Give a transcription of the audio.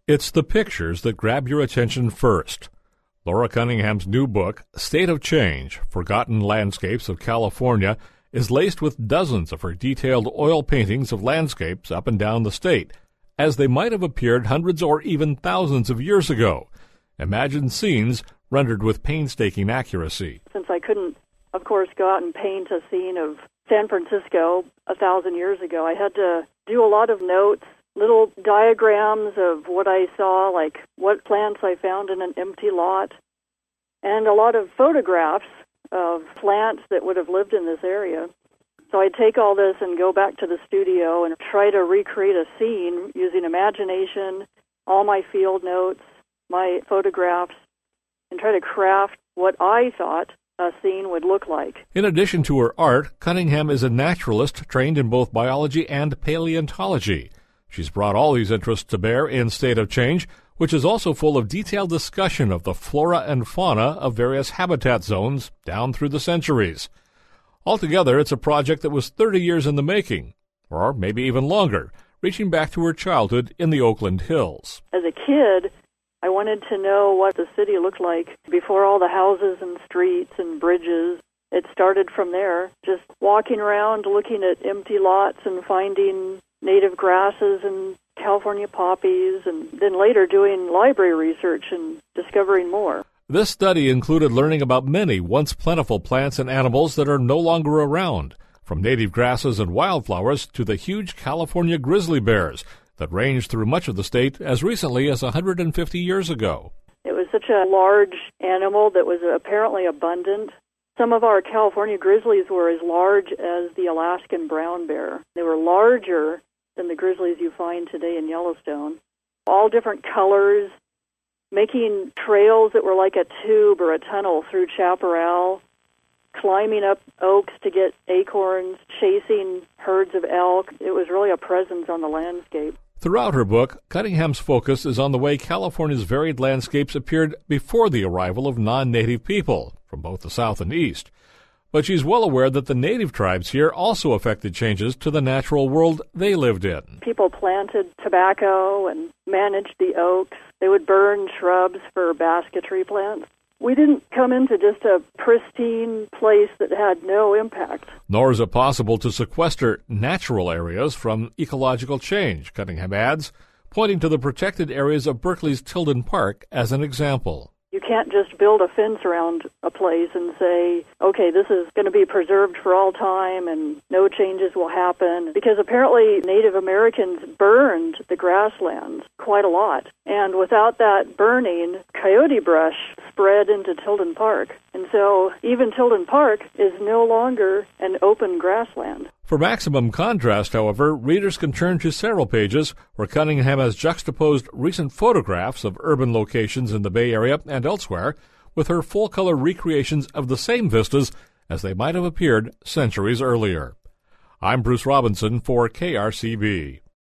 It's the pictures that grab your attention first. Laura Cunningham's new book, State of Change: Forgotten Landscapes of California, is laced with dozens of her detailed oil paintings of landscapes up and down the state, as they might have appeared hundreds or even thousands of years ago. Imagined scenes rendered with painstaking accuracy. Since I couldn't, of course, go out and paint a scene of San Francisco 1,000 years ago, I had to do a lot of notes, little diagrams of what I saw, like what plants I found in an empty lot, and a lot of photographs of plants that would have lived in this area. So I'd take all this and go back to the studio and try to recreate a scene using imagination, all my field notes, my photographs, and try to craft what I thought a scene would look like. In addition to her art, Cunningham is a naturalist trained in both biology and paleontology. She's brought all these interests to bear in State of Change, which is also full of detailed discussion of the flora and fauna of various habitat zones down through the centuries. Altogether, it's a project that was 30 years in the making, or maybe even longer, reaching back to her childhood in the Oakland Hills. As a kid, I wanted to know what the city looked like before all the houses and streets and bridges. It started from there, just walking around, looking at empty lots and finding native grasses and California poppies, and then later doing library research and discovering more. This study included learning about many once plentiful plants and animals that are no longer around, from native grasses and wildflowers to the huge California grizzly bears that ranged through much of the state as recently as 150 years ago. It was such a large animal that was apparently abundant. Some of our California grizzlies were as large as the Alaskan brown bear. They were larger than the grizzlies you find today in Yellowstone. All different colors, making trails that were like a tube or a tunnel through chaparral, climbing up oaks to get acorns, chasing herds of elk. It was really a presence on the landscape. Throughout her book, Cunningham's focus is on the way California's varied landscapes appeared before the arrival of non-native people from both the South and East. But she's well aware that the native tribes here also affected changes to the natural world they lived in. People planted tobacco and managed the oaks. They would burn shrubs for basketry plants. We didn't come into just a pristine place that had no impact. Nor is it possible to sequester natural areas from ecological change, Cunningham adds, pointing to the protected areas of Berkeley's Tilden Park as an example. You can't just build a fence around a place and say, okay, this is going to be preserved for all time and no changes will happen, because apparently Native Americans burned the grasslands quite a lot. And without that burning, coyote brush spread into Tilden Park. And so even Tilden Park is no longer an open grassland. For maximum contrast, however, readers can turn to several pages where Cunningham has juxtaposed recent photographs of urban locations in the Bay Area and elsewhere with her full-color recreations of the same vistas as they might have appeared centuries earlier. I'm Bruce Robinson for KRCB.